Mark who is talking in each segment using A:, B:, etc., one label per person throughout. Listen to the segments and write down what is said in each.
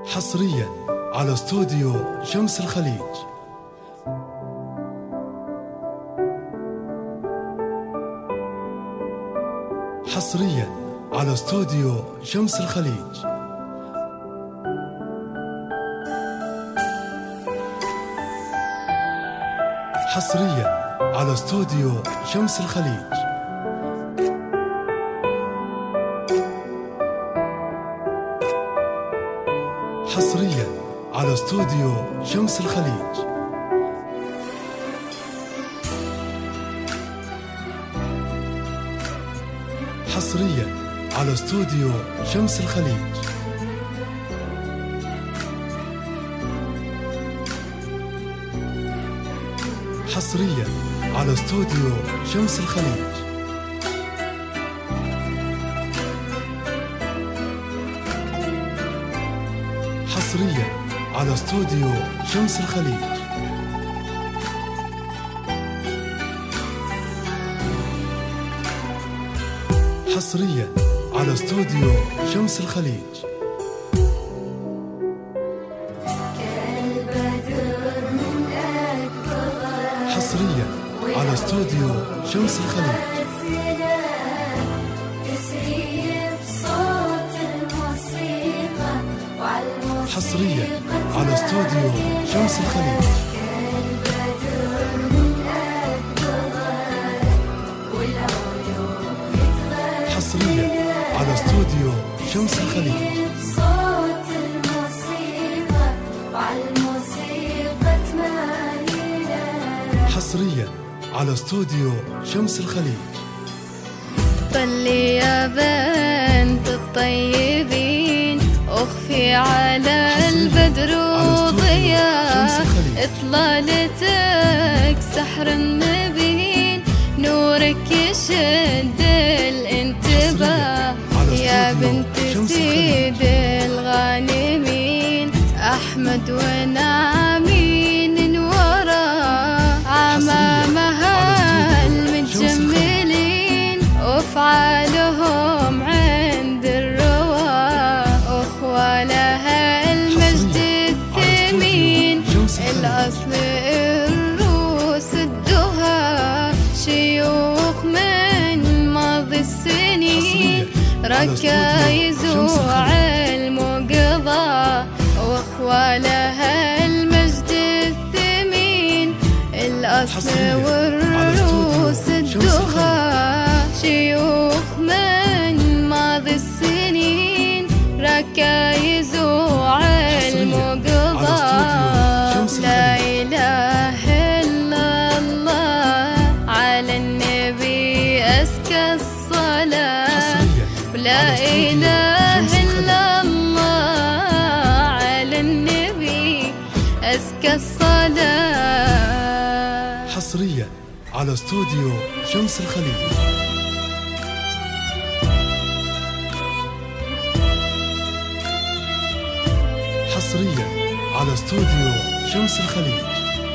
A: حصريا على استوديو شمس الخليج. حصريا على استوديو شمس الخليج. حصريا على استوديو شمس الخليج. حصريا على استوديو شمس الخليج. حصريا على استوديو شمس الخليج. حصريا على استوديو شمس الخليج. حصريا على استوديو شمس الخليج. حصريا على استوديو شمس الخليج. حصريا على استوديو شمس الخليج. حصريا على استوديو شمس الخليج. حصريا على استوديو شمس الخليج. حصريا على استوديو شمس الخليج.
B: طلي يا بنت الطيبين اخفي على البدر وضياء اطلالتك سحر مبين نورك يشد الانتباه يا بنت سيد الغانمين احمد ونعمين ورا عمامها المتجملين وافعالهم عند الرواء اخوة لها المجد الثمين الاصل الروس الدها شيوخ من ماضي السنين ركايز وعلم وقضاء واخوة لها المجد الثمين الاصل والروس الدها شيوخ من ماضي السنين ركايز وعلم وقضاء لا اله الا الله على النبي ازكى الصلاه لا إله إلا الله على النبي أزكى الصلاة.
A: حصريا على استوديو شمس الخليج. حصريا على استوديو شمس الخليج.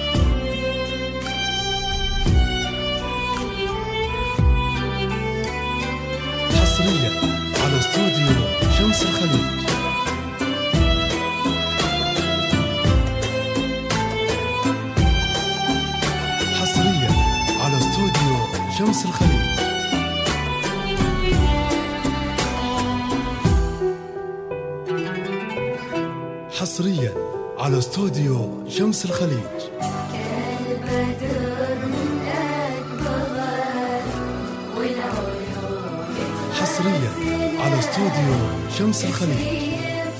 A: حصريا على استوديو شمس الخليج. حصريا على استوديو شمس الخليج. حصريا على استوديو شمس الخليج. حصريا على استوديو شمس الخليج.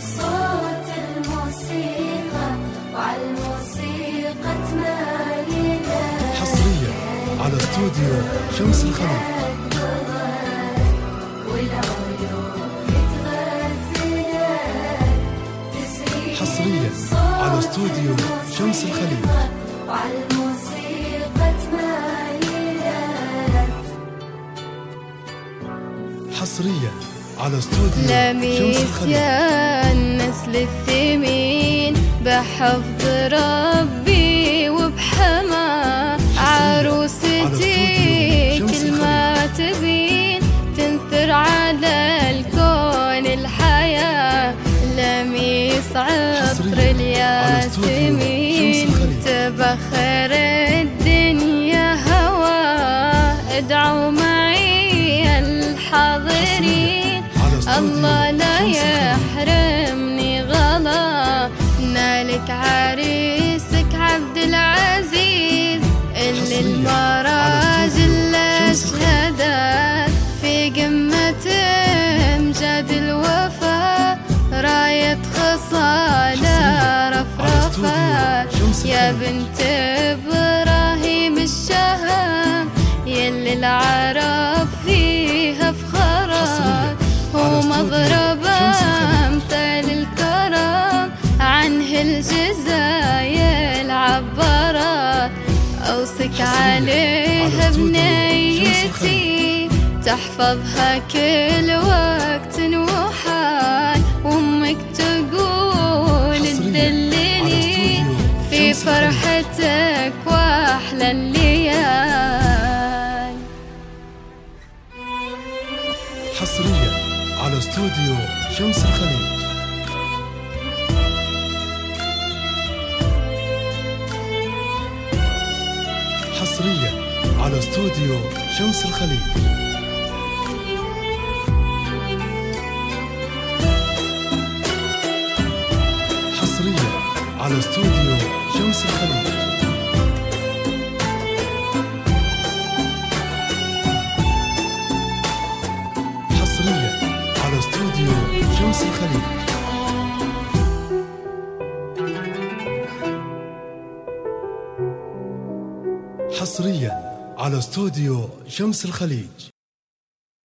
A: حصريا على استوديو شمس الخليج. حصريا على استوديو شمس الخليج. حصريا على استوديو
B: لميس
A: شمس الخليج.
B: يا النسل الثمين بحفظ ربي وبحما عروستي كل ما تبين تنثر على الكون الحياة لميس عطر الياسمين تبخر الدنيا هوا. ادعوا معي الحاضرين الله لا يحرمني غلا. نالك عريسك عبد العزيز اللي المراجل اشهدت في قمة امجاد الوفا. راية خصالة رفرفت يا بنت ابراهيم الشهم يلي العرب فيها فخرت. ومضربة امثال الكرم عنه الجزايل عبرت. اوصك عليها بنيتي تحفظها كل وقت وحال. وامك تقول تدلني في فرحتك واحلى الليال.
A: حصريا على استوديو شمس الخليج. حصريا على استوديو شمس الخليج. حصريا على استوديو شمس الخليج. حصريا على استوديو شمس الخليج. حصريا على استوديو شمس الخليج.